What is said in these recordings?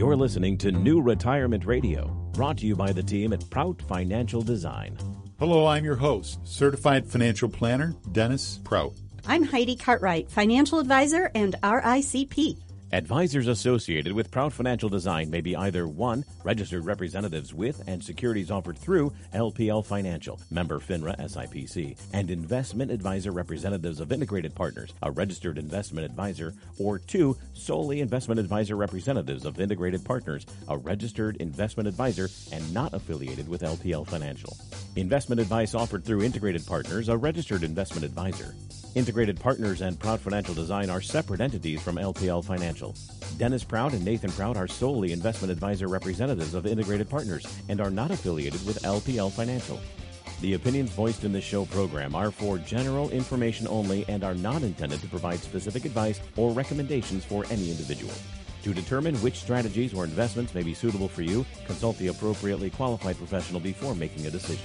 You're listening to New Retirement Radio, brought to you by the team at Prout Financial Design. Hello, I'm your host, Certified Financial Planner, Dennis Prout. I'm Heidi Cartwright, Financial Advisor and RICP. Advisors associated with Prout Financial Design may be either 1. Registered representatives with and securities offered through LPL Financial, member FINRA SIPC, and investment advisor representatives of Integrated Partners, a registered investment advisor, or 2. Solely investment advisor representatives of Integrated Partners, a registered investment advisor and not affiliated with LPL Financial. Investment advice offered through Integrated Partners, a registered investment advisor. Integrated Partners and Prout Financial Design are separate entities from LPL Financial. Dennis Prout and Nathan Prout are solely investment advisor representatives of Integrated Partners and are not affiliated with LPL Financial. The opinions voiced in this show program are for general information only and are not intended to provide specific advice or recommendations for any individual. To determine which strategies or investments may be suitable for you, consult the appropriately qualified professional before making a decision.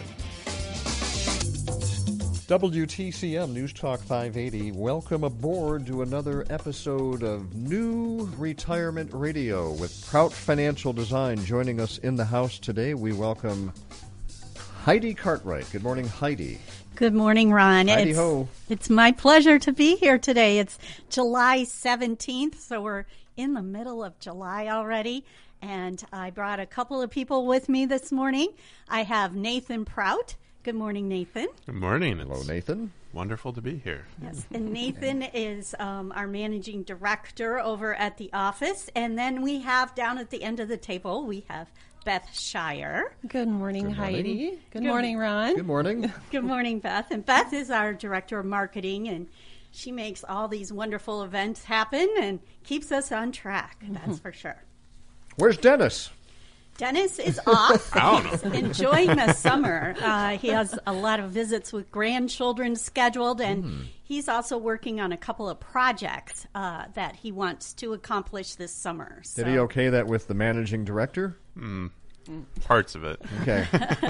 WTCM News Talk 580, welcome aboard to another episode of New Retirement Radio with Prout Financial Design. Joining us in the house today, we welcome Heidi Cartwright. Good morning, Heidi. Good morning, Ron. Heidi ho. It's my pleasure to be here today. It's July 17th, so we're in the middle of July already, and I brought a couple of people with me this morning. I have Nathan Prout. Good morning, Nathan. Good morning. Hello, Nathan. Wonderful to be here. Yes, and Nathan is our managing director over at the office. And then we have down at the end of the table, we have Beth Shire. Good morning, Good morning. Heidi. Good morning, Ron. Good morning. Good morning, Beth. And Beth is our director of marketing, and she makes all these wonderful events happen and keeps us on track, that's for sure. Where's Dennis? Dennis is off. He's enjoying the summer. He has a lot of visits with grandchildren scheduled, and he's also working on a couple of projects that he wants to accomplish this summer. So. Did he okay that with the managing director? Parts of it. Okay.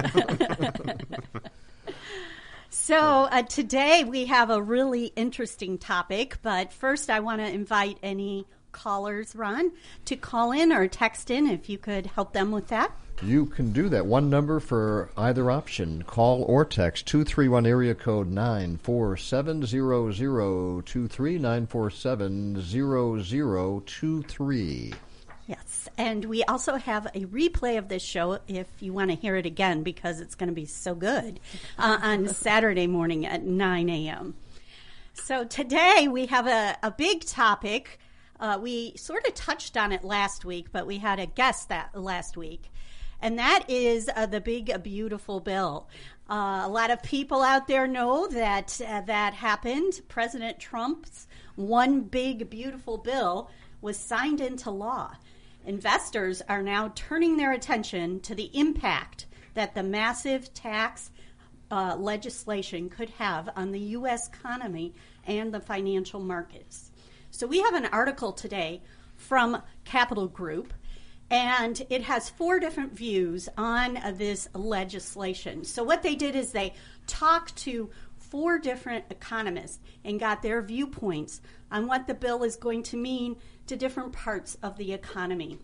So today we have a really interesting topic, but first I want to invite any callers, Ron, to call in or text in if you could help them with that. You can do that. One number for either option. Call or text 231 area code 9470023 9470023. Yes, and we also have a replay of this show if you want to hear it again because it's going to be so good on Saturday morning at 9 a.m. So today we have a big topic. We sort of touched on it last week, but we had a guest that last week, and that is the Big Beautiful Bill. A lot of people out there know that that happened. President Trump's One Big Beautiful Bill was signed into law. Investors are now turning their attention to the impact that the massive tax legislation could have on the U.S. economy and the financial markets. So we have an article today from Capital Group, and it has 4 different views on this legislation. So what they did is they talked to 4 different economists and got their viewpoints on what the bill is going to mean to different parts of the economy.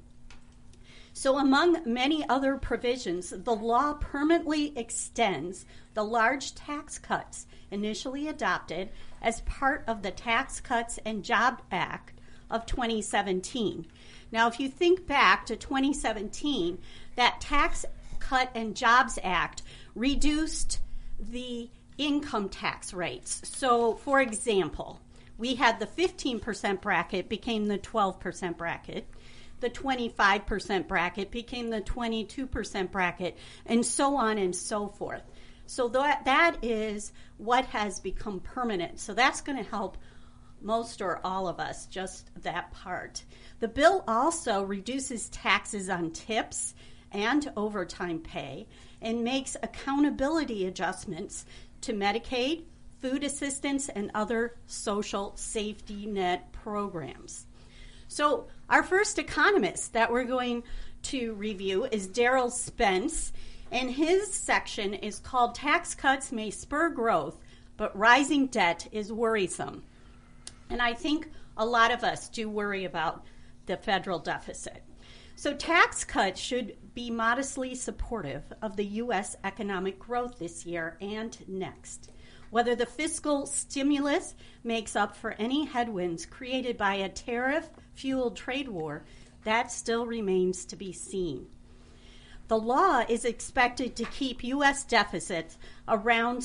So among many other provisions, the law permanently extends the large tax cuts initially adopted as part of the Tax Cuts and Jobs Act of 2017. Now, if you think back to 2017, that Tax Cut and Jobs Act reduced the income tax rates. So, for example, we had the 15% bracket became the 12% bracket. The 25% bracket became the 22% bracket, and so on and so forth. So that is what has become permanent. So that's going to help most or all of us, just that part. The bill also reduces taxes on tips and overtime pay and makes accountability adjustments to Medicaid, food assistance, and other social safety net programs. So our first economist that we're going to review is Daryl Spence, and his section is called Tax Cuts May Spur Growth, but Rising Debt is Worrisome. And I think a lot of us do worry about the federal deficit. So tax cuts should be modestly supportive of the U.S. economic growth this year and next. Whether the fiscal stimulus makes up for any headwinds created by a tariff-fueled trade war, that still remains to be seen. The law is expected to keep U.S. deficits around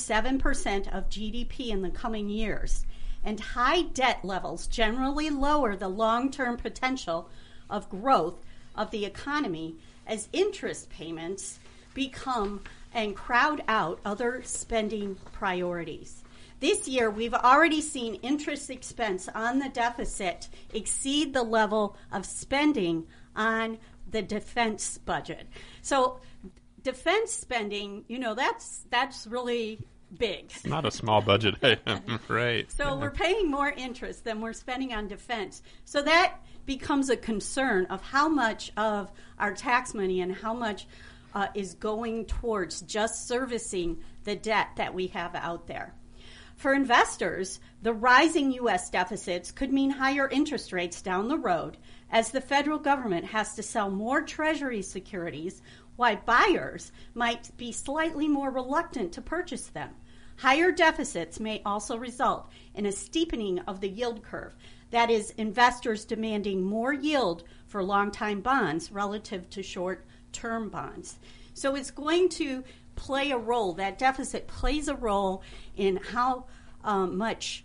7% of GDP in the coming years, and high debt levels generally lower the long-term potential of growth of the economy as interest payments become and crowd out other spending priorities. This year, we've already seen interest expense on the deficit exceed the level of spending on the defense budget. So defense spending, that's really big. It's not a small budget item, right? So we're paying more interest than we're spending on defense. So that becomes a concern of how much of our tax money and how much is going towards just servicing the debt that we have out there. For investors, the rising U.S. deficits could mean higher interest rates down the road as the federal government has to sell more Treasury securities, while buyers might be slightly more reluctant to purchase them. Higher deficits may also result in a steepening of the yield curve. That is, investors demanding more yield for long-time bonds relative to short-term bonds. So it's going to play a role. That deficit plays a role in how much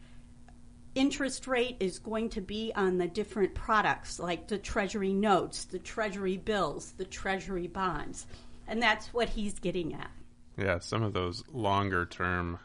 interest rate is going to be on the different products, like the Treasury notes, the Treasury bills, the Treasury bonds. And that's what he's getting at. Yeah, some of those longer-term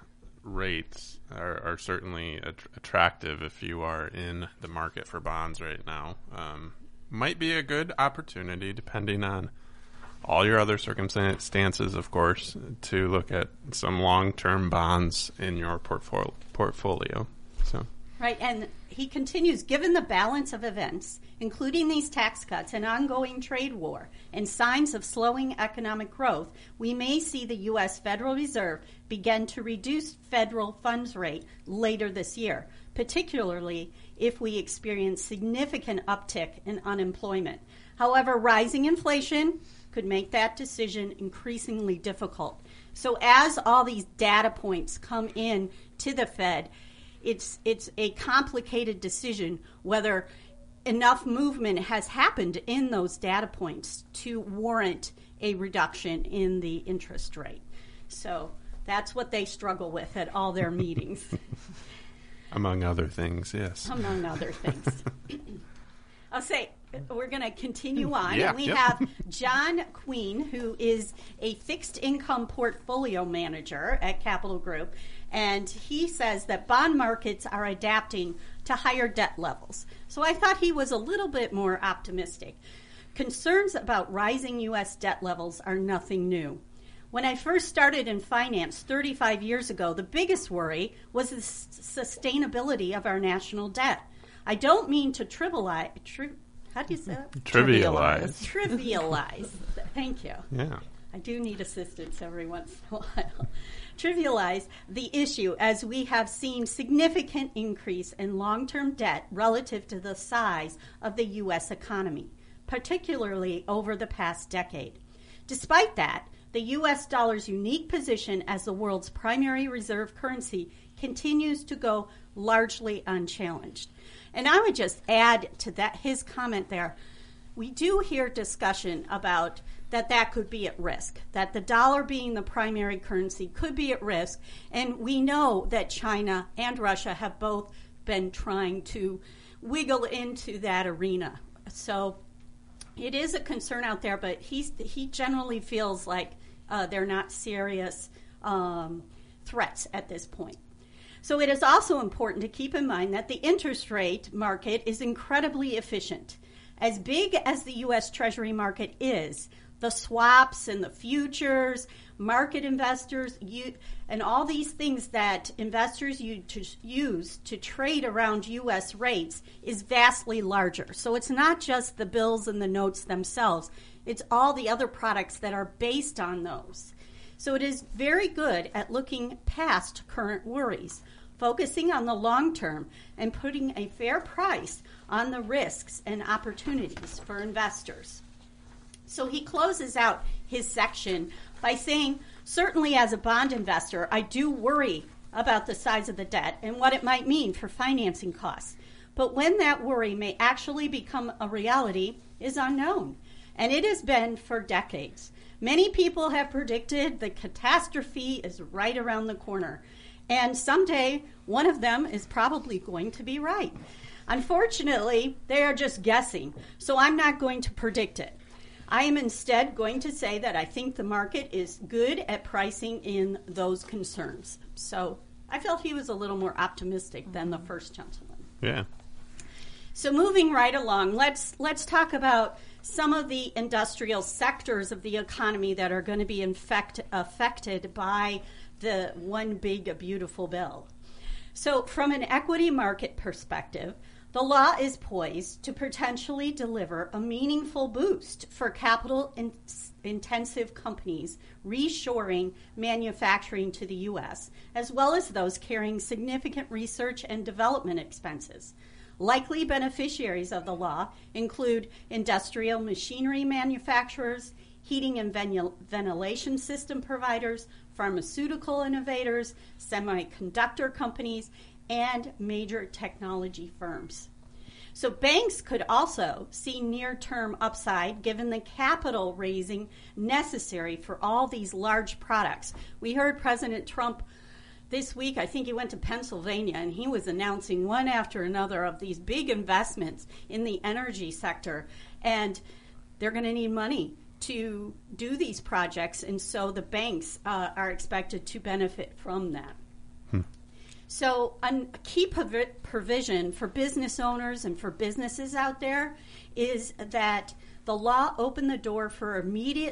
rates are certainly attractive if you are in the market for bonds right now. Might be a good opportunity, depending on all your other circumstances, of course, to look at some long-term bonds in your portfolio. So. Right, and he continues, given the balance of events, including these tax cuts and ongoing trade war and signs of slowing economic growth, we may see the U.S. Federal Reserve begin to reduce federal funds rate later this year, particularly if we experience significant uptick in unemployment. However, rising inflation could make that decision increasingly difficult. So as all these data points come in to the Fed, it's a complicated decision whether enough movement has happened in those data points to warrant a reduction in the interest rate. So that's what they struggle with at all their meetings. Among other things, yes. Among other things. I'll say we're going to continue on. Yeah, We have John Queen, who is a fixed income portfolio manager at Capital Group, and he says that bond markets are adapting to higher debt levels. So I thought he was a little bit more optimistic. Concerns about rising U.S. debt levels are nothing new. When I first started in finance 35 years ago, the biggest worry was the sustainability of our national debt. I don't mean to trivialize. How do you say that? Trivialize. Thank you. Yeah. I do need assistance every once in a while. Trivialize the issue, as we have seen significant increase in long-term debt relative to the size of the U.S. economy, particularly over the past decade. Despite that, the U.S. dollar's unique position as the world's primary reserve currency continues to go largely unchallenged. And I would just add to that his comment there. We do hear discussion about that could be at risk, that the dollar being the primary currency could be at risk. And we know that China and Russia have both been trying to wiggle into that arena. So it is a concern out there, but he generally feels like they're not serious threats at this point. So it is also important to keep in mind that the interest rate market is incredibly efficient. As big as the U.S. Treasury market is, the swaps and the futures, market investors, and all these things that investors use to trade around U.S. rates is vastly larger. So it's not just the bills and the notes themselves. It's all the other products that are based on those. So it is very good at looking past current worries, focusing on the long term, and putting a fair price on the risks and opportunities for investors. So he closes out his section by saying, certainly as a bond investor, I do worry about the size of the debt and what it might mean for financing costs. But when that worry may actually become a reality is unknown, and it has been for decades. Many people have predicted the catastrophe is right around the corner, and someday one of them is probably going to be right. Unfortunately, they are just guessing, so I'm not going to predict it. I am instead going to say that I think the market is good at pricing in those concerns. So I felt he was a little more optimistic than the first gentleman. Yeah. So moving right along, let's talk about some of the industrial sectors of the economy that are going to be affected by the One Big Beautiful Bill. So from an equity market perspective, the law is poised to potentially deliver a meaningful boost for capital-intensive companies reshoring manufacturing to the U.S., as well as those carrying significant research and development expenses. Likely beneficiaries of the law include industrial machinery manufacturers, heating and ventilation system providers, pharmaceutical innovators, semiconductor companies, and major technology firms. So banks could also see near-term upside given the capital raising necessary for all these large products. We heard President Trump this week, I think he went to Pennsylvania, and he was announcing one after another of these big investments in the energy sector, and they're going to need money to do these projects, and so the banks are expected to benefit from that. So a key provision for business owners and for businesses out there is that the law opened the door for immediate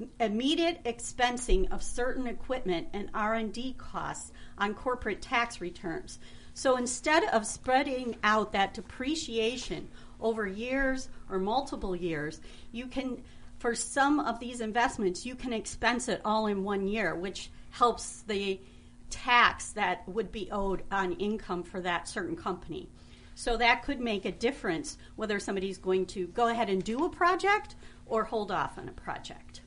expensing of certain equipment and R&D costs on corporate tax returns. So instead of spreading out that depreciation over years or multiple years, you can, for some of these investments, you can expense it all in 1 year, which helps the tax that would be owed on income for that certain company. So that could make a difference whether somebody's going to go ahead and do a project or hold off on a project.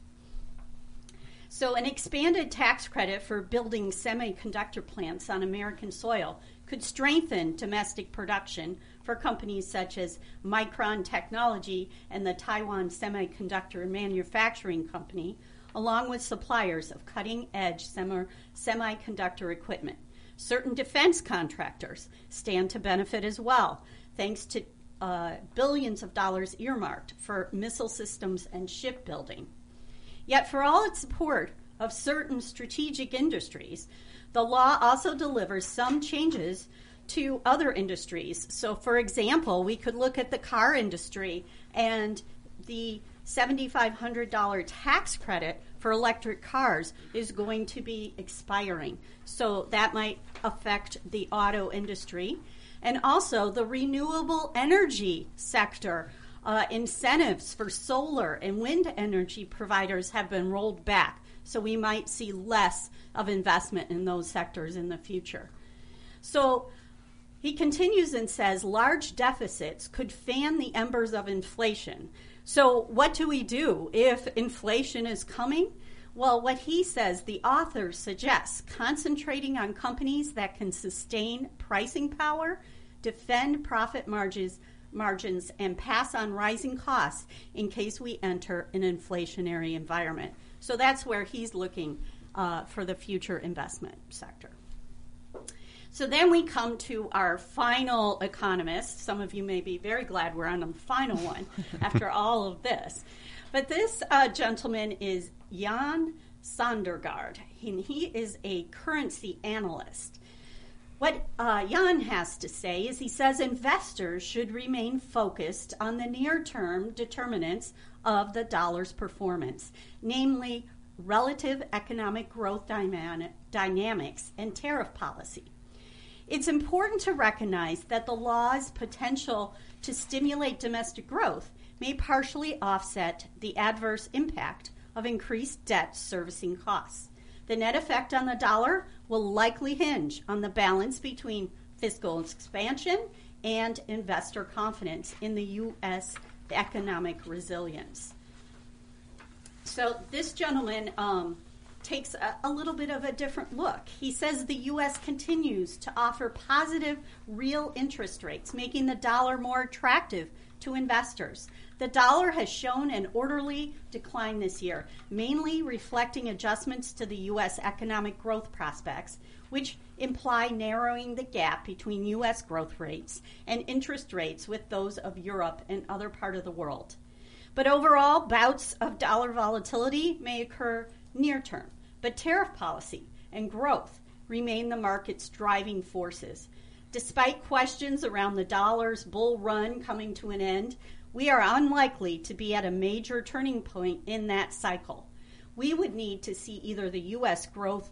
So an expanded tax credit for building semiconductor plants on American soil could strengthen domestic production for companies such as Micron Technology and the Taiwan Semiconductor Manufacturing Company, along with suppliers of cutting-edge semiconductor equipment. Certain defense contractors stand to benefit as well, thanks to billions of dollars earmarked for missile systems and shipbuilding. Yet for all its support of certain strategic industries, the law also delivers some changes to other industries. So, for example, we could look at the car industry, and the $7,500 tax credit for electric cars is going to be expiring. So that might affect the auto industry. And also the renewable energy sector. Incentives for solar and wind energy providers have been rolled back. So we might see less of investment in those sectors in the future. So he continues and says large deficits could fan the embers of inflation. So what do we do if inflation is coming? Well, what he says, the author suggests concentrating on companies that can sustain pricing power, defend profit margins, and pass on rising costs in case we enter an inflationary environment. So that's where he's looking for the future investment sector. So then we come to our final economist. Some of you may be very glad we're on the final one after all of this. But this gentleman is Jan Sondergaard, and he is a currency analyst. What Jan has to say is he says investors should remain focused on the near-term determinants of the dollar's performance, namely relative economic growth dynamics and tariff policy. It's important to recognize that the law's potential to stimulate domestic growth may partially offset the adverse impact of increased debt servicing costs. The net effect on the dollar will likely hinge on the balance between fiscal expansion and investor confidence in the U.S. economic resilience. So this gentleman takes a little bit of a different look. He says the U.S. continues to offer positive real interest rates, making the dollar more attractive to investors. The dollar has shown an orderly decline this year, mainly reflecting adjustments to the U.S. economic growth prospects, which imply narrowing the gap between U.S. growth rates and interest rates with those of Europe and other parts of the world. But overall, bouts of dollar volatility may occur near term, but tariff policy and growth remain the market's driving forces. Despite questions around the dollar's bull run coming to an end, we are unlikely to be at a major turning point in that cycle. We would need to see either the U.S. growth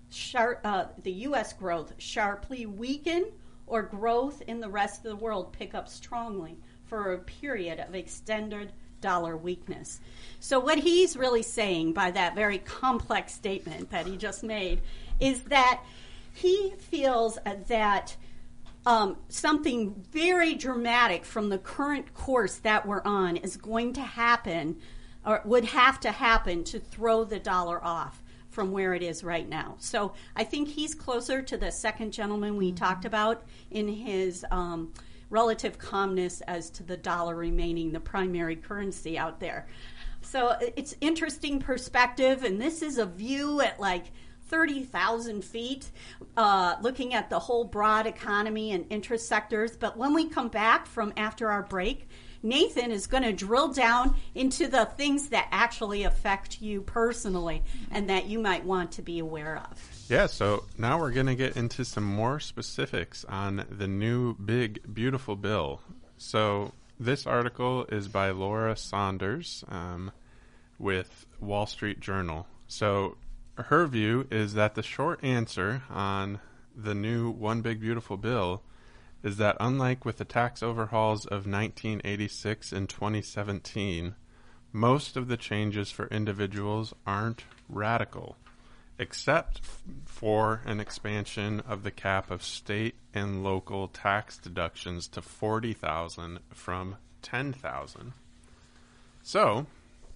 sharply weaken or growth in the rest of the world pick up strongly for a period of extended dollar weakness. So what he's really saying by that very complex statement that he just made is that he feels that something very dramatic from the current course that we're on is going to happen, or would have to happen, to throw the dollar off from where it is right now. So I think he's closer to the second gentleman we talked about in his relative calmness as to the dollar remaining the primary currency out there. So it's interesting perspective, and this is a view at like 30,000 feet, looking at the whole broad economy and interest sectors. But when we come back from after our break, Nathan is going to drill down into the things that actually affect you personally and that you might want to be aware of. Yeah, so now we're going to get into some more specifics on the new big, beautiful bill. So this article is by Laura Saunders with Wall Street Journal. So her view is that the short answer on the new One Big Beautiful Bill is that unlike with the tax overhauls of 1986 and 2017, most of the changes for individuals aren't radical, except for an expansion of the cap of state and local tax deductions to $40,000 from $10,000. So,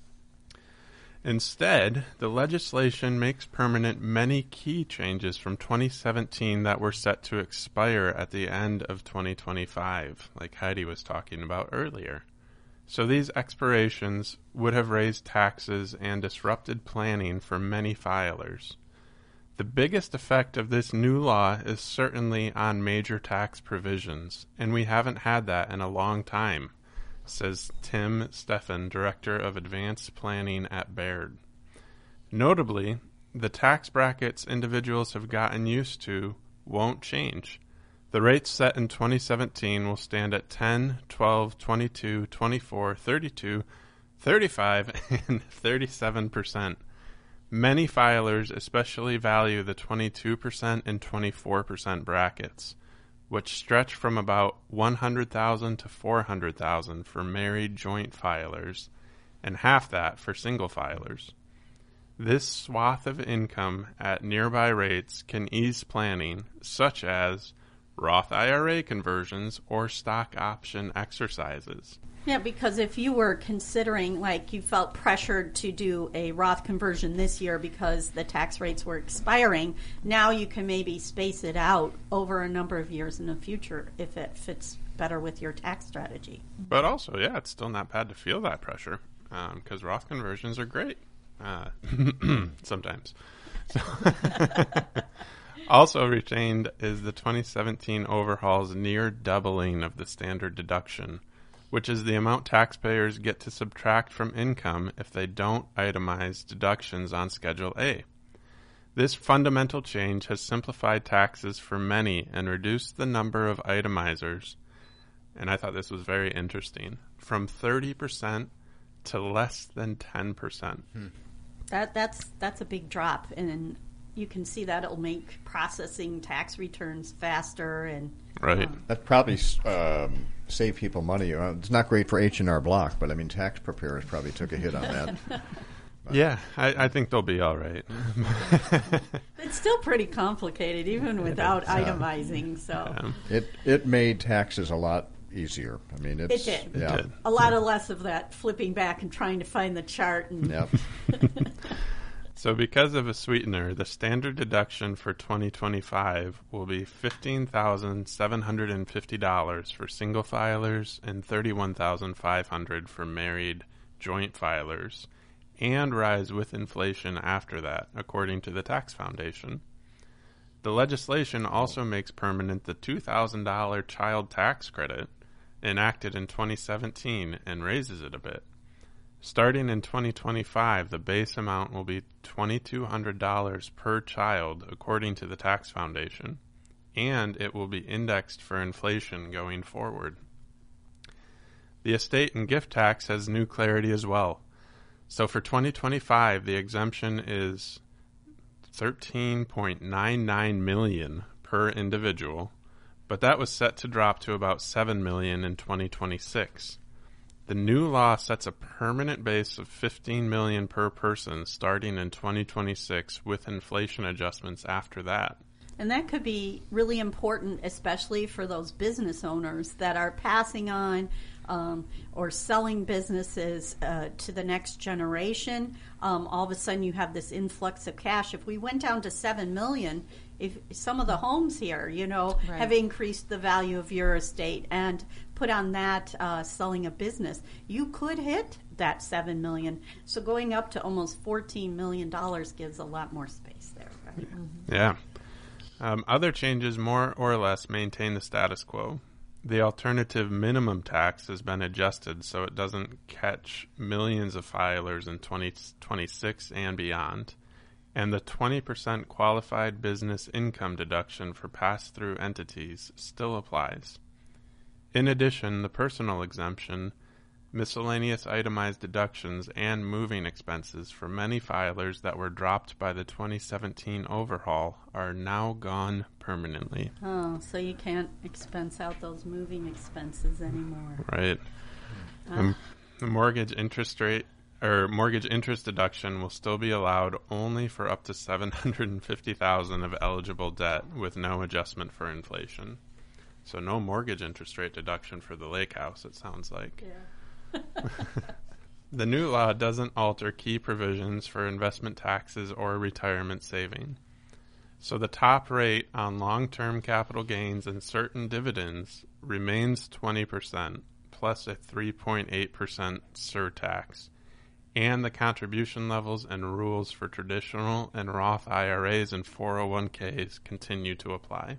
instead, the legislation makes permanent many key changes from 2017 that were set to expire at the end of 2025, like Heidi was talking about earlier. So these expirations would have raised taxes and disrupted planning for many filers. The biggest effect of this new law is certainly on major tax provisions, and we haven't had that in a long time, says Tim Steffen, Director of Advanced Planning at Baird. Notably, the tax brackets individuals have gotten used to won't change. The rates set in 2017 will stand at 10, 12, 22, 24, 32, 35, and 37%. Many filers especially value the 22% and 24% brackets, which stretch from about $100,000 to $400,000 for married joint filers, and half that for single filers. This swath of income at nearby rates can ease planning, such as Roth IRA conversions or stock option exercises. Yeah, because if you were considering, like, you felt pressured to do a Roth conversion this year because the tax rates were expiring, now you can maybe space it out over a number of years in the future if it fits better with your tax strategy. But also, yeah, it's still not bad to feel that pressure because Roth conversions are great sometimes. So also retained is the 2017 overhaul's near doubling of the standard deduction, which is the amount taxpayers get to subtract from income if they don't itemize deductions on Schedule A. This fundamental change has simplified taxes for many and reduced the number of itemizers, and I thought this was very interesting, from 30% to less than 10%. That's a big drop, and you can see that it'll make processing tax returns faster and right. That probably save people money. It's not great for H&R Block, but I mean, tax preparers probably took a hit on that. Yeah, I think they'll be all right. It's still pretty complicated, even without itemizing. So it made taxes a lot easier. I mean, it's... It did. Yeah. It did. A lot of less of that flipping back and trying to find the chart. And Yep. So because of a sweetener, the standard deduction for 2025 will be $15,750 for single filers and $31,500 for married joint filers, and rise with inflation after that, according to the Tax Foundation. The legislation also makes permanent the $2,000 child tax credit enacted in 2017 and raises it a bit. Starting in 2025, the base amount will be $2,200 per child, according to the Tax Foundation, and it will be indexed for inflation going forward. The estate and gift tax has new clarity as well. So for 2025, the exemption is $13.99 million per individual, but that was set to drop to about $7 million in 2026. The new law sets a permanent base of $15 million per person starting in 2026 with inflation adjustments after that. And that could be really important, especially for those business owners that are passing on or selling businesses to the next generation. All of a sudden you have this influx of cash. If we went down to $7 million, if some of the homes here, Right. have increased the value of your estate and put on that selling a business, you could hit that $7 million. So going up to almost $14 million gives a lot more space there. Right? Mm-hmm. Yeah. Other changes more or less maintain the status quo. The alternative minimum tax has been adjusted so it doesn't catch millions of filers in 2026 and beyond. And the 20% qualified business income deduction for pass-through entities still applies. In addition, the personal exemption, miscellaneous itemized deductions, and moving expenses for many filers that were dropped by the 2017 overhaul are now gone permanently. Oh, so you can't expense out those moving expenses anymore. Right. The mortgage interest rate or mortgage interest deduction will still be allowed only for up to $750,000 of eligible debt with no adjustment for inflation. So no mortgage interest rate deduction for the lake house, it sounds like. Yeah. The new law doesn't alter key provisions for investment taxes or retirement saving. So the top rate on long-term capital gains and certain dividends remains 20% plus a 3.8% surtax, and the contribution levels and rules for traditional and Roth IRAs and 401ks continue to apply.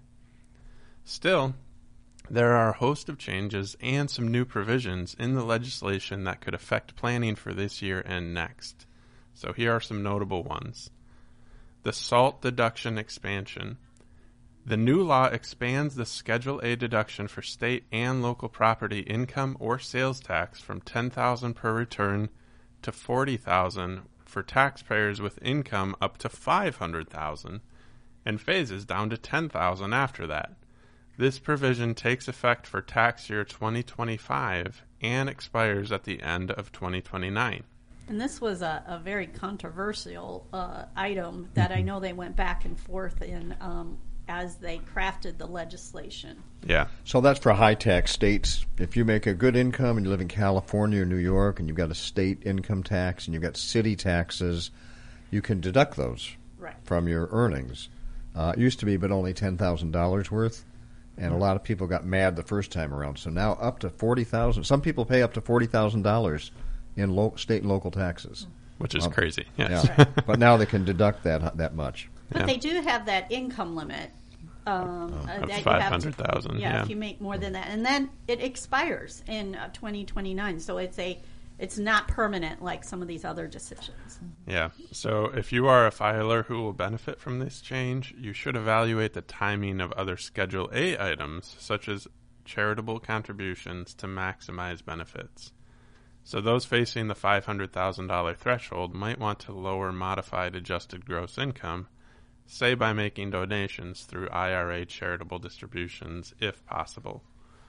Still, there are a host of changes and some new provisions in the legislation that could affect planning for this year and next. So here are some notable ones. The SALT deduction expansion. The new law expands the Schedule A deduction for state and local property income or sales tax from $10,000 per return to $40,000 for taxpayers with income up to $500,000, and phases down to $10,000 after that. This provision takes effect for tax year 2025 and expires at the end of 2029. And this was a very controversial item that I know they went back and forth in as they crafted the legislation. Yeah. So that's for high-tax states. If you make a good income and you live in California or New York and you've got a state income tax and you've got city taxes, you can deduct those from your earnings. It used to be but only $10,000 worth, and a lot of people got mad the first time around. So now up to $40,000. Some people pay up to $40,000 in state and local taxes. Which is crazy. Yes. Yeah. But now they can deduct that much. But they do have that income limit. Of that $500,000. Yeah. If you make more than that, and then it expires in 2029. So it's not permanent like some of these other decisions. Yeah. So if you are a filer who will benefit from this change, you should evaluate the timing of other Schedule A items, such as charitable contributions, to maximize benefits. So those facing the $500,000 threshold might want to lower modified adjusted gross income, say by making donations through IRA charitable distributions, if possible.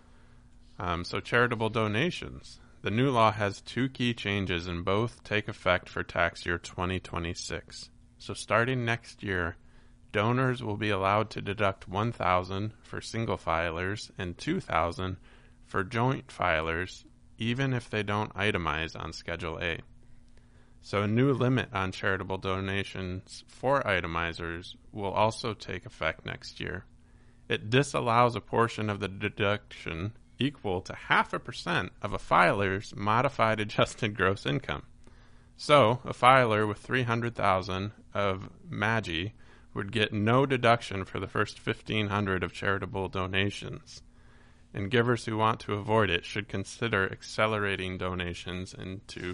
So charitable donations. The new law has two key changes, and both take effect for tax year 2026. So starting next year, donors will be allowed to deduct $1,000 for single filers and $2,000 for joint filers, even if they don't itemize on Schedule A. So a new limit on charitable donations for itemizers will also take effect next year. It disallows a portion of the deduction equal to 0.5% of a filer's modified adjusted gross income. So a filer with $300,000 of MAGI would get no deduction for the first $1,500 of charitable donations. And givers who want to avoid it should consider accelerating donations into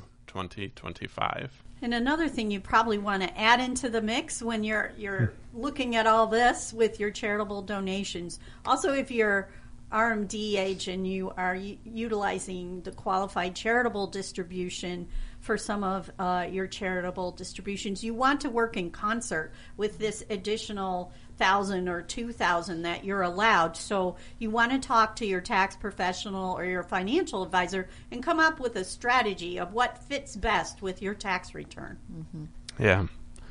2025. And another thing you probably want to add into the mix when you're looking at all this with your charitable donations. Also, if you're RMD age and you are utilizing the qualified charitable distribution for some of your charitable distributions, you want to work in concert with this additional $1,000 or $2,000 that you're allowed. So you want to talk to your tax professional or your financial advisor and come up with a strategy of what fits best with your tax return. Mm-hmm. Yeah.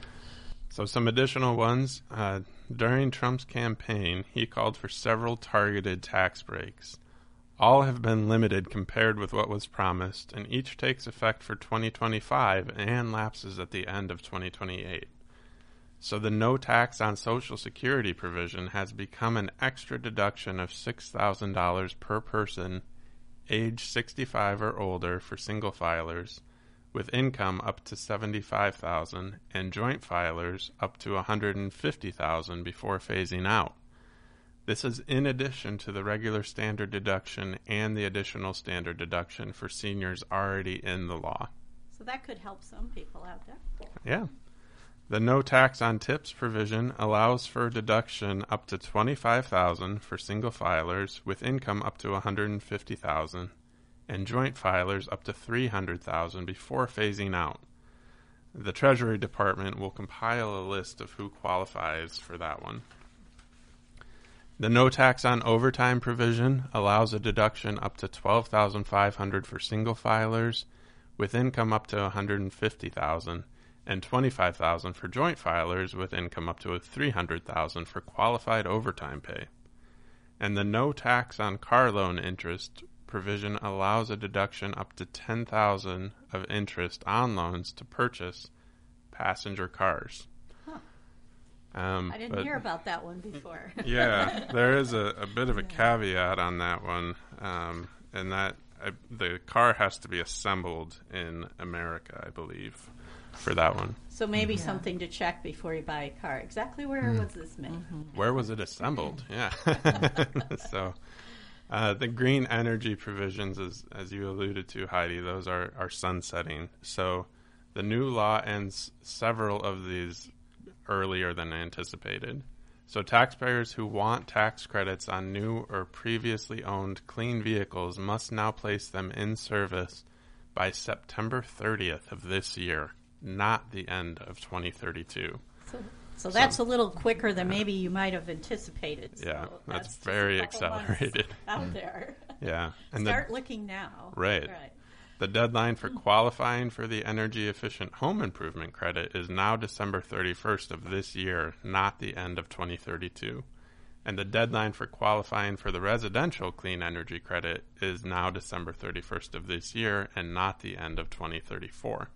So some additional ones. During Trump's campaign, he called for several targeted tax breaks. All have been limited compared with what was promised, and each takes effect for 2025 and lapses at the end of 2028. So the no tax on Social Security provision has become an extra deduction of $6,000 per person age 65 or older for single filers, with income up to $75,000 and joint filers up to $150,000 before phasing out. This is in addition to the regular standard deduction and the additional standard deduction for seniors already in the law. So that could help some people out there. Yeah. The no tax on tips provision allows for deduction up to $25,000 for single filers with income up to $150,000 and joint filers up to $300,000 before phasing out. The Treasury Department will compile a list of who qualifies for that one. The no tax on overtime provision allows a deduction up to $12,500 for single filers with income up to $150,000 and $25,000 for joint filers with income up to $300,000 for qualified overtime pay. And the no tax on car loan interest provision allows a deduction up to $10,000 of interest on loans to purchase passenger cars. I didn't hear about that one before. Yeah, there is a bit of a caveat on that one, and that the car has to be assembled in America, I believe, for that one. So maybe something to check before you buy a car. Exactly where was this made? Mm-hmm. Where was it assembled? Yeah. So the green energy provisions, as you alluded to, Heidi, those are sunsetting. So the new law ends several of these earlier than anticipated. So taxpayers who want tax credits on new or previously owned clean vehicles must now place them in service by September 30th of this year, not the end of 2032. So that's a little quicker than maybe you might have anticipated. So Yeah, that's just very a couple months accelerated. out there. Yeah. And Start looking now. Right. The deadline for qualifying for the energy efficient home improvement credit is now December 31st of this year, not the end of 2032. And the deadline for qualifying for the residential clean energy credit is now December 31st of this year and not the end of 2034.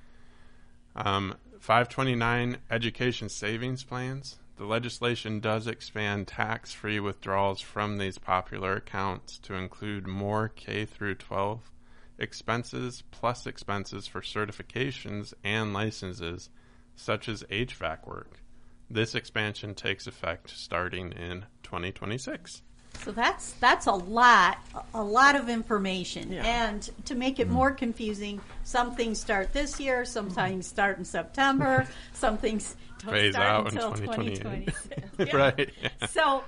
529 education savings plans. The legislation does expand tax-free withdrawals from these popular accounts to include more K through 12 expenses plus expenses for certifications and licenses such as HVAC work. This expansion takes effect starting in 2026. So that's a lot of information. Yeah. And to make it more confusing, some things start this year, some things start in September, some things don't Phase start out until in 2026. Yeah. Right. Yeah. So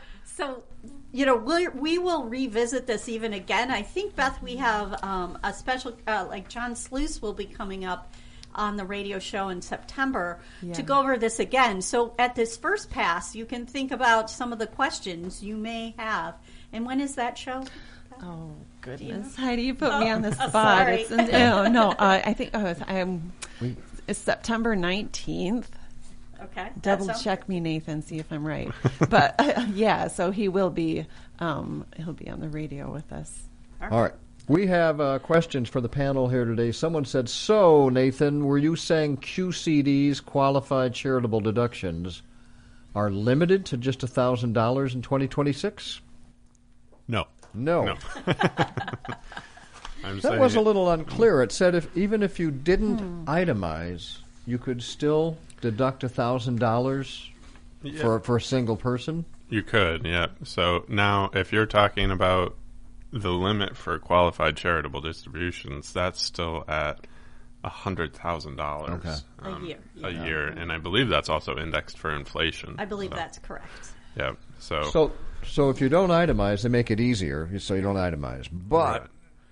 we will revisit this even again. I think, Beth, we have a special, like John Sluice will be coming up on the radio show in September to go over this again. So at this first pass, you can think about some of the questions you may have. And when is that show? Oh, goodness. Heidi, you put me on the spot. Sorry. I think it's September 19th. Okay. Double check me, Nathan, see if I'm right. But so he will be he'll be on the radio with us. All right. We have questions for the panel here today. Someone said, so, Nathan, were you saying QCDs, qualified charitable deductions, are limited to just $1,000 in 2026? No. That was a little unclear. It said even if you didn't itemize, you could still deduct $1,000 for a single person? You could, yeah. So now if you're talking about the limit for qualified charitable distributions, that's still at $100,000 a year, and I believe that's also indexed for inflation. I believe that's correct. Yeah. So if you don't itemize, they make it easier, so you don't itemize. But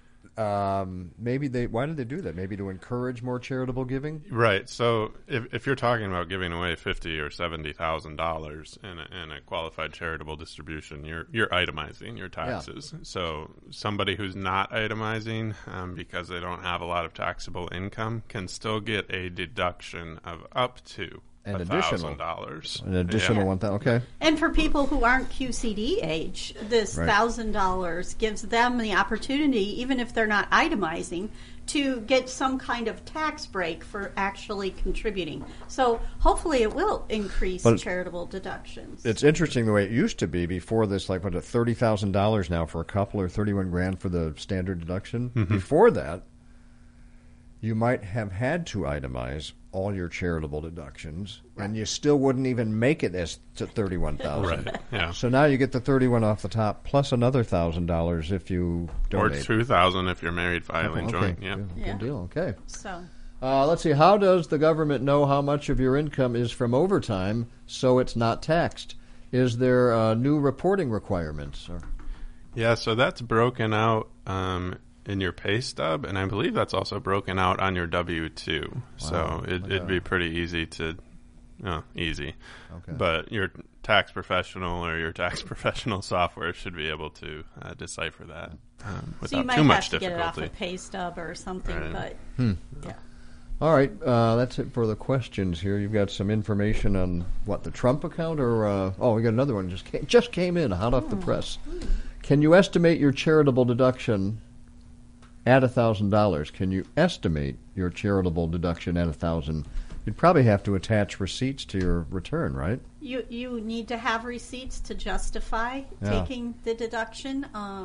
maybe why did they do that? Maybe to encourage more charitable giving? Right. So if you're talking about giving away $50,000 or $70,000 in a qualified charitable distribution, you're itemizing your taxes. Yeah. So somebody who's not itemizing because they don't have a lot of taxable income can still get a deduction of up to $1,000. An additional $1,000. Okay. And for people who aren't QCD age, this $1,000 gives them the opportunity, even if they're not itemizing, to get some kind of tax break for actually contributing. So hopefully it will increase charitable deductions. It's interesting the way it used to be before this, like $30,000 now for a couple or $31,000 for the standard deduction. Mm-hmm. Before that, you might have had to itemize all your charitable deductions, and you still wouldn't even make it as to $31,000. Right. Yeah. So now you get the $31,000 off the top, plus another $1,000 if you donate. Or $2,000 if you're married filing joint. Yeah. Good deal. Okay. So, let's see. How does the government know how much of your income is from overtime so it's not taxed? Is there new reporting requirements? Yeah. So that's broken out. In your pay stub, and I believe that's also broken out on your W-2. Wow. So it'd be pretty easy to, easy. Okay. But your tax professional or your tax professional software should be able to decipher that without too much difficulty. So you might have to get it off a pay stub or something, but yeah. All right, that's it for the questions here. You've got some information on the Trump account, or we got another one just came in, hot off the press. Can you estimate your charitable deduction at $1,000? Can you estimate your charitable deduction at $1,000? You'd probably have to attach receipts to your return, right? You need to have receipts to justify taking the deduction.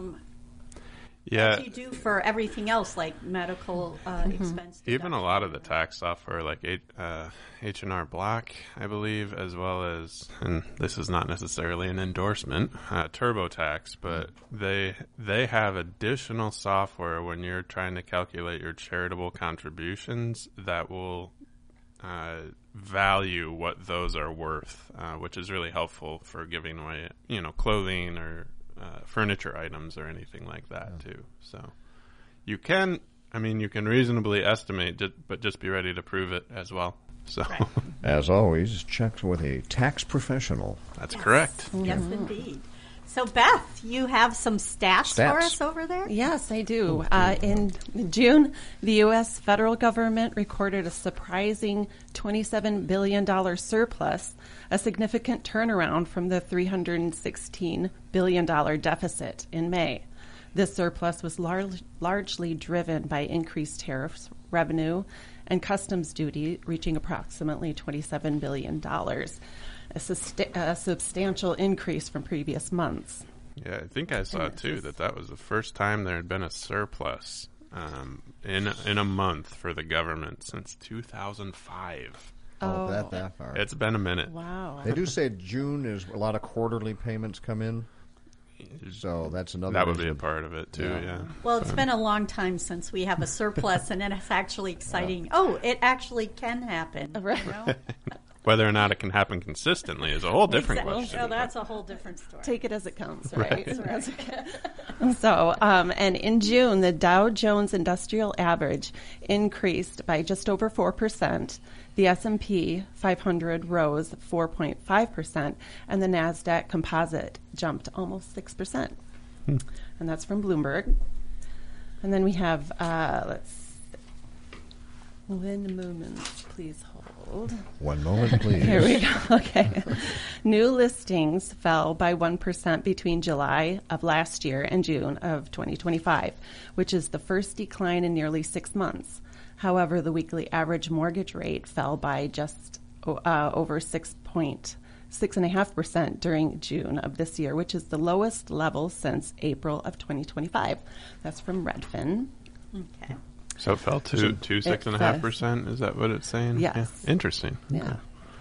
As you do for everything else, like medical expense. Even a lot of the tax software, like H&R Block, I believe, as well as, and this is not necessarily an endorsement, TurboTax, but they have additional software when you're trying to calculate your charitable contributions that will value what those are worth, which is really helpful for giving away, clothing or furniture items or anything like that too. So you can reasonably estimate, but just be ready to prove it as well. So, as always, check with a tax professional. That's correct. Yes, indeed. So, Beth, you have some stats for us over there? Yes, I do. In June, the U.S. federal government recorded a surprising $27 billion surplus, a significant turnaround from the $316 billion deficit in May. This surplus was largely driven by increased tariffs revenue and customs duty, reaching approximately $27 billion. A substantial increase from previous months. Yeah, I think I saw too that was the first time there had been a surplus in a month for the government since 2005. Oh, that far. It's been a minute. Wow. They do say June is a lot of quarterly payments come in. So that's another That would be a part of it, too, yeah. Well, it's been a long time since we have a surplus, and it's actually exciting. Oh, it actually can happen. Right. Whether or not it can happen consistently is a whole different question. So that's a whole different story. Take it as it comes, right? So, and in June, the Dow Jones Industrial Average increased by just over 4%. The S&P 500 rose 4.5%, and the NASDAQ Composite jumped almost 6%. And that's from Bloomberg. And then we have, One moment, please hold. 1 moment, please. Here we go. Okay. New listings fell by 1% between July of last year and June of 2025, which is the first decline in nearly 6 months. However, the weekly average mortgage rate fell by just over 6.5% during June of this year, which is the lowest level since April of 2025. That's from Redfin. Okay. So it fell to 6.5%. Is that what it's saying? Yes. Yeah. Interesting. Yeah.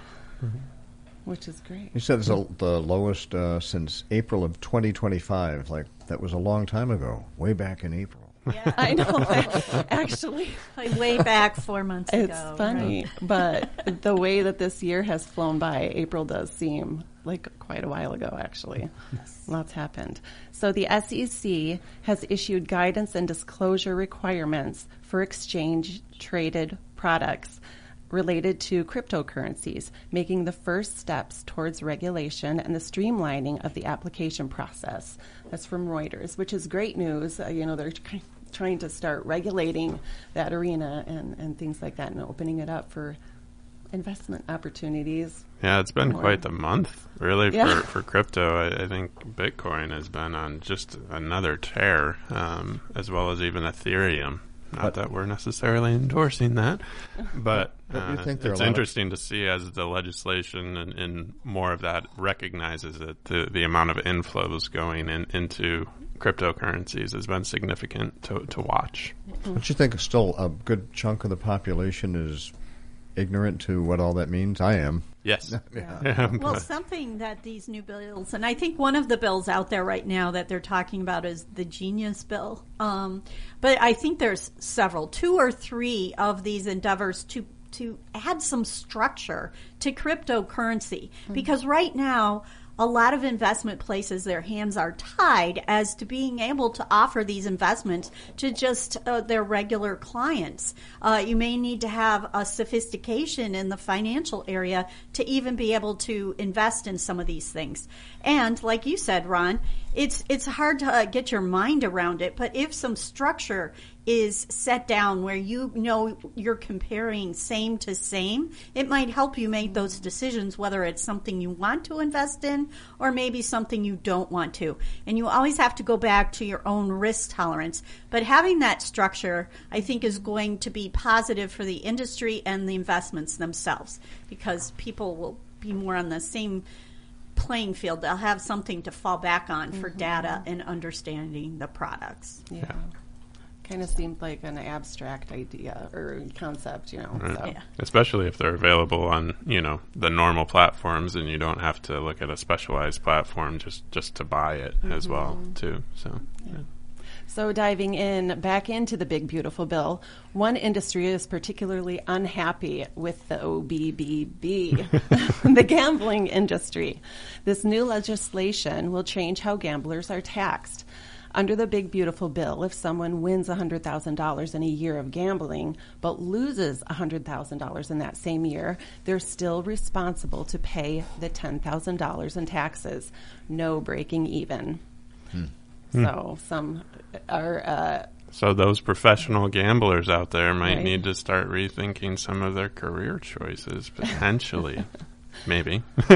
Which is great. You said it's the lowest since April of 2025. Like, that was a long time ago, way back in April. Yeah. I know. Actually, Like way back 4 months ago. it's funny, but the way that this year has flown by, April does seem like quite a while ago, actually. Lots happened. So the SEC has issued guidance and disclosure requirements for exchange-traded products related to cryptocurrencies, making the first steps towards regulation and the streamlining of the application process. That's from Reuters, which is great news. They're trying to start regulating that arena and things like that and opening it up for investment opportunities. Yeah, it's been quite the month, really, Yeah. for crypto. I think Bitcoin has been on just another tear, as well as even Ethereum. Not that we're necessarily endorsing that, but you think there are it's a lot interesting to see as the legislation and more of that recognizes that the amount of inflows going into cryptocurrencies has been significant to watch. Don't you think still a good chunk of the population is ignorant to what all that means? I am. Yes. Well, something that these new bills, and I think one of the bills out there right now that they're talking about is the Genius Bill. But I think there's several, 2 or 3 of these endeavors to add some structure to cryptocurrency. Because right now, a lot of investment places, their hands are tied as to being able to offer these investments to just their regular clients. You may need to have a sophistication in the financial area to even be able to invest in some of these things. And like you said, Ron, it's hard to get your mind around it, but if some structure is set down where you're comparing same to same, it might help you make those decisions, whether it's something you want to invest in or maybe something you don't want to. And you always have to go back to your own risk tolerance. But having that structure, I think, is going to be positive for the industry and the investments themselves, because people will be more on the same playing field. They'll have something to fall back on for data and understanding the products. Yeah. Kind of seemed like an abstract idea or concept, So. Yeah. Especially if they're available on, the normal platforms, and you don't have to look at a specialized platform just to buy it as well, too. So, yeah. So diving back into the big, beautiful bill, one industry is particularly unhappy with the OBBB, the gambling industry. This new legislation will change how gamblers are taxed. Under the big, beautiful bill, if someone wins $100,000 in a year of gambling but loses $100,000 in that same year, they're still responsible to pay the $10,000 in taxes. No breaking even. So some are... So those professional gamblers out there might Right. need to start rethinking some of their career choices, potentially. Maybe. All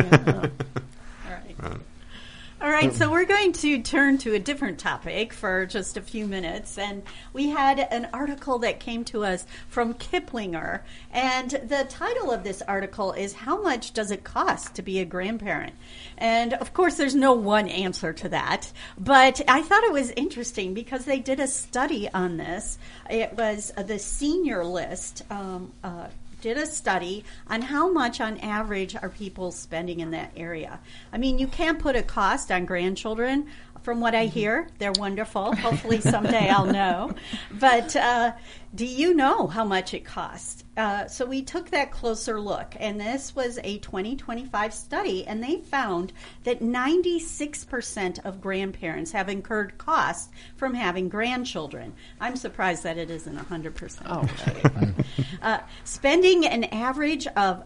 right. All right, so we're going to turn to a different topic for just a few minutes. And we had an article that came to us from Kiplinger. And the title of this article is, "How much does it cost to be a grandparent?" And of course, there's no one answer to that. But I thought it was interesting because they did a study on this. It was the Senior List did a study on how much on average are people spending in that area. I mean, you can't put a cost on grandchildren. From what I hear, they're wonderful. Hopefully someday I'll know. But do you know how much it costs? So we took that closer look, and this was a 2025 study, and they found that 96% of grandparents have incurred costs from having grandchildren. I'm surprised that it isn't 100%. Oh, Spending an average of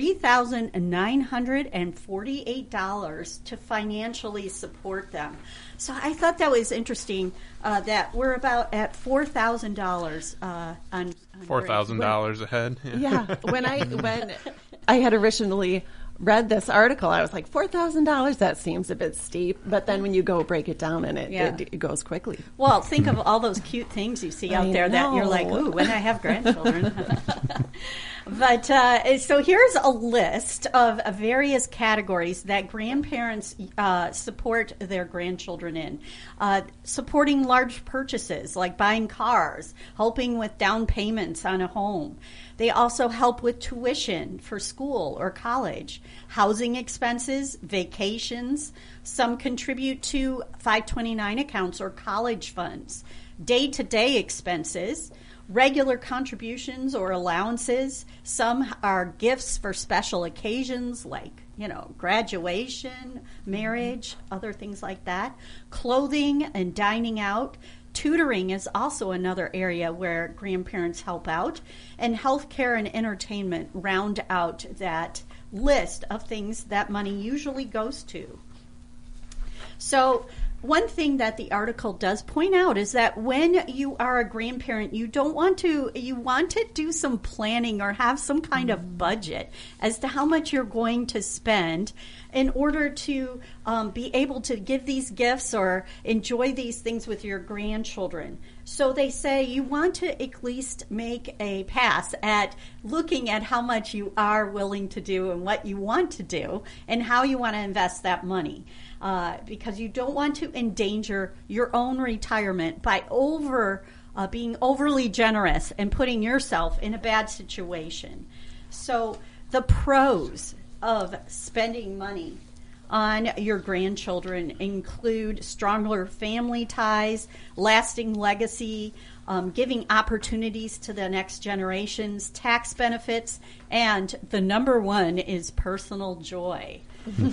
$3,948 to financially support them. So I thought that was interesting that we're about at $4,000 on $4,000 ahead. Yeah, when I had originally read this article, I was like, $4,000, that seems a bit steep. But then when you go break it down, and it goes quickly. Well, think of all those cute things you see out there that you're like, ooh, when I have grandchildren. But so here's a list of various categories that grandparents support their grandchildren in. Supporting large purchases like buying cars, helping with down payments on a home. They also help with tuition for school or college, housing expenses, vacations. Some contribute to 529 accounts or college funds, day-to-day expenses, regular contributions or allowances. Some are gifts for special occasions like, graduation, marriage, other things like that. Clothing and dining out. Tutoring is also another area where grandparents help out. And healthcare and entertainment round out that list of things that money usually goes to. So one thing that the article does point out is that when you are a grandparent, you want to do some planning or have some kind of budget as to how much you're going to spend in order to be able to give these gifts or enjoy these things with your grandchildren. So they say you want to at least make a pass at looking at how much you are willing to do and what you want to do and how you want to invest that money. Because you don't want to endanger your own retirement by being overly generous and putting yourself in a bad situation. So the pros of spending money on your grandchildren include stronger family ties, lasting legacy, giving opportunities to the next generations, tax benefits, and the number one is personal joy.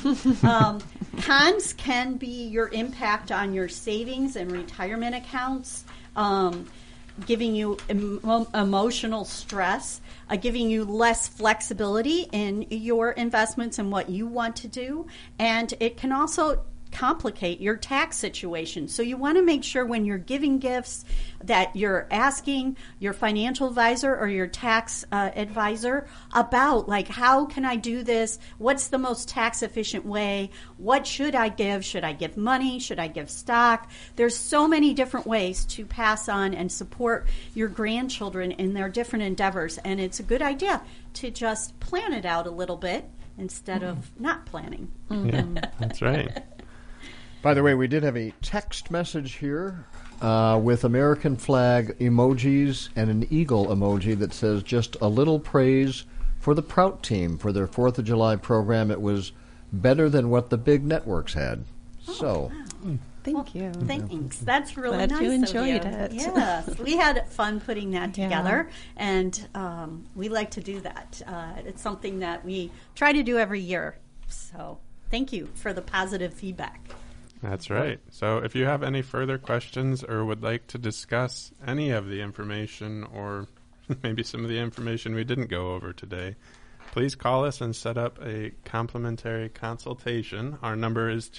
Cons can be your impact on your savings and retirement accounts, giving you emotional stress, giving you less flexibility in your investments and what you want to do, and it can also complicate your tax situation. So you want to make sure when you're giving gifts that you're asking your financial advisor or your tax advisor about, like, how can I do this? What's the most tax efficient way? What should I give? Should I give money? Should I give stock? There's so many different ways to pass on and support your grandchildren in their different endeavors, and it's a good idea to just plan it out a little bit instead of not planning. Yeah, that's right. By the way, we did have a text message here with American flag emojis and an eagle emoji that says, just a little praise for the Prout team for their 4th of July program. It was better than what the big networks had. Wow. Thank you. Thanks. That's really Glad nice you of enjoyed you. it. Yes, we had fun putting that together, Yeah. and we like to do that. It's something that we try to do every year. So thank you for the positive feedback. That's right. So if you have any further questions or would like to discuss any of the information or maybe some of the information we didn't go over today, please call us and set up a complimentary consultation. Our number is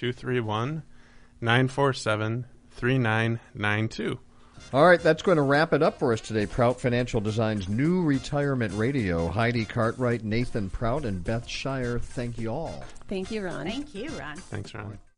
231-947-3992. All right, that's going to wrap it up for us today. Prout Financial Design's new retirement radio. Heidi Cartwright, Nathan Prout, and Beth Shire, thank you all. Thank you, Ron. Thank you, Ron. Thanks, Ron.